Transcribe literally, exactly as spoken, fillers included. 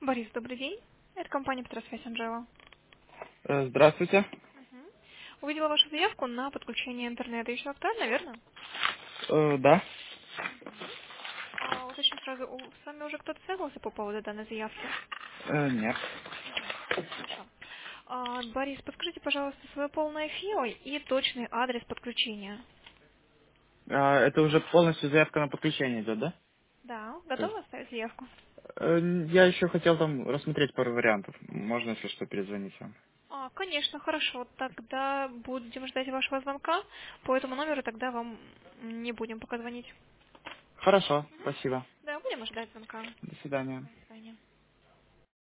Борис, добрый день. Это компания Петросвязь Анжела. Э, Здравствуйте. Мгм. Увидела вашу заявку на подключение интернета. Еще актуально, верно? Э, Да? Мгм. А, уточню сразу, у- с вами уже кто-то связывался по поводу данной заявки? Э, Нет. Мгм. Хорошо. А, Борис, подскажите, пожалуйста, свое полное ФИО и точный адрес подключения. А, Это уже полностью заявка на подключение идет, да? Да, То есть, готовы оставить заявку? э, я еще хотел там рассмотреть пару вариантов. Можно, если что, перезвонить вам. А, конечно, хорошо. Тогда будем ждать вашего звонка. По этому номеру тогда вам не будем пока звонить. Хорошо, Мгм. спасибо. Да, будем ждать звонка. До свидания. До свидания.